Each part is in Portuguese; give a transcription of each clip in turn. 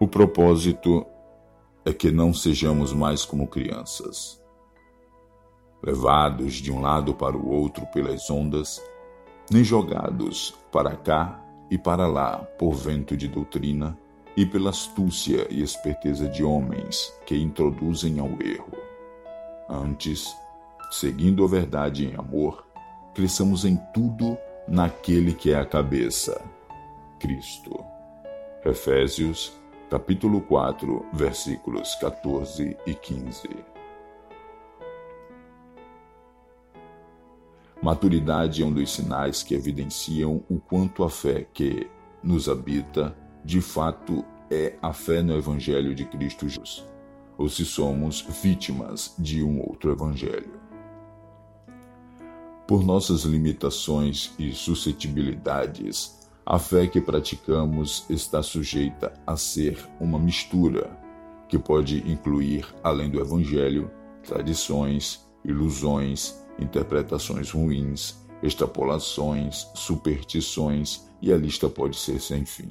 O propósito é que não sejamos mais como crianças, levados de um lado para o outro pelas ondas, nem jogados para cá e para lá por vento de doutrina e pela astúcia e esperteza de homens que introduzem ao erro. Antes, seguindo a verdade em amor, cresçamos em tudo naquele que é a cabeça, Cristo. Efésios, capítulo 4, versículos 14 e 15. Maturidade é um dos sinais que evidenciam o quanto a fé que nos habita, de fato, é a fé no Evangelho de Cristo Jesus, ou se somos vítimas de um outro Evangelho. Por nossas limitações e suscetibilidades, a fé que praticamos está sujeita a ser uma mistura, que pode incluir, além do Evangelho, tradições, ilusões, interpretações ruins, extrapolações, superstições, e a lista pode ser sem fim.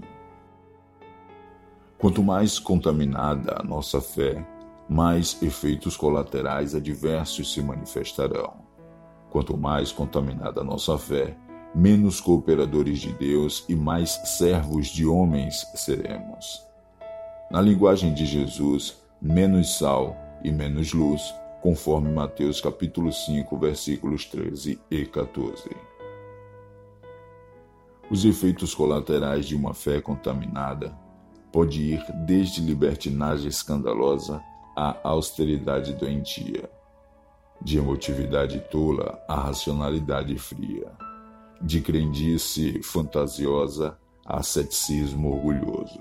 Quanto mais contaminada a nossa fé, mais efeitos colaterais adversos se manifestarão. Quanto mais contaminada a nossa fé, menos cooperadores de Deus e mais servos de homens seremos. Na linguagem de Jesus, menos sal e menos luz, conforme Mateus capítulo 5, versículos 13 e 14. Os efeitos colaterais de uma fé contaminada pode ir desde libertinagem escandalosa à austeridade doentia, de emotividade tola à racionalidade fria, de crendice fantasiosa a ceticismo orgulhoso.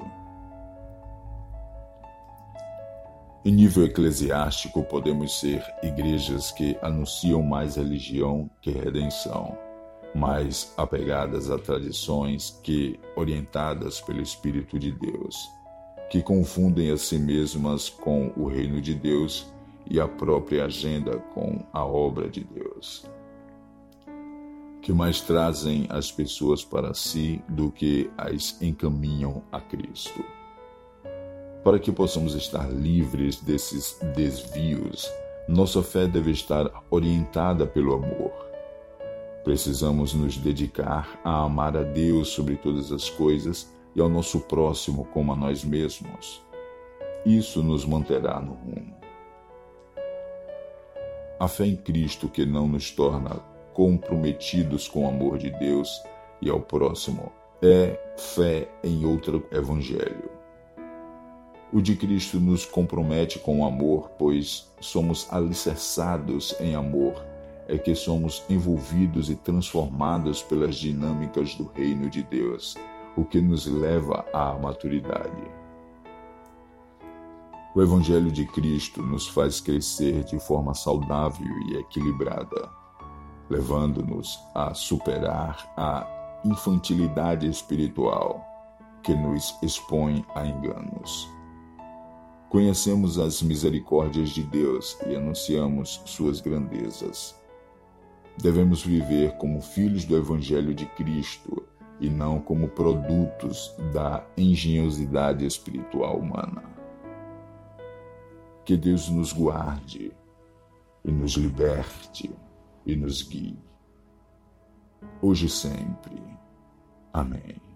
Em nível eclesiástico, podemos ser igrejas que anunciam mais religião que redenção, mais apegadas a tradições que orientadas pelo Espírito de Deus, que confundem a si mesmas com o reino de Deus e a própria agenda com a obra de Deus, que mais trazem as pessoas para si do que as encaminham a Cristo. Para que possamos estar livres desses desvios, nossa fé deve estar orientada pelo amor. Precisamos nos dedicar a amar a Deus sobre todas as coisas e ao nosso próximo como a nós mesmos. Isso nos manterá no rumo. A fé em Cristo que não nos torna comprometidos com o amor de Deus e ao próximo é fé em outro evangelho. O de Cristo nos compromete com o amor, pois somos alicerçados em amor, é que somos envolvidos e transformados pelas dinâmicas do reino de Deus, o que nos leva à maturidade. O Evangelho de Cristo nos faz crescer de forma saudável e equilibrada, levando-nos a superar a infantilidade espiritual que nos expõe a enganos. Conhecemos as misericórdias de Deus e anunciamos suas grandezas. Devemos viver como filhos do Evangelho de Cristo e não como produtos da engenhosidade espiritual humana. Que Deus nos guarde e nos liberte e nos guie, hoje e sempre. Amém.